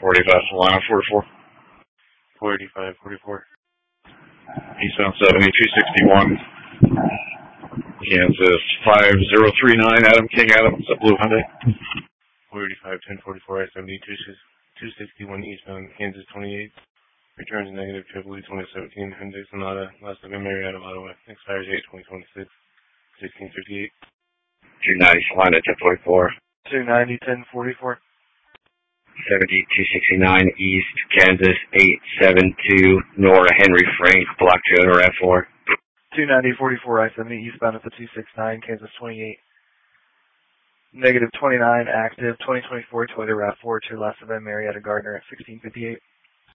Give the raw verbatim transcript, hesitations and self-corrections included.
forty-five, Solana forty-four. four eighty-five, forty-four. Eastbound seventy-two sixty-one. Kansas five zero three nine, Adam King Adams, a blue Hyundai. four eighty-five, ten forty-four, I seventy-two, two sixty-one eastbound, Kansas twenty-eight. Returns negative, Tripoli twenty seventeen, Hyundai Sonata, last of Marietta, Ottawa, expires eight twenty twenty-six, sixteen fifty-eight. two ninety, Solana, ten forty-four. two ninety, ten forty-four. seventy-two sixty-nine East, Kansas eight seven two, Nora Henry Frank, Block two owner F four. two ninety, forty-four, I seventy eastbound at the two sixty-nine, Kansas twenty-eight. Negative twenty-nine, active, twenty twenty-four, Toyota RAV four, two last of Marietta Gardner at sixteen fifty-eight.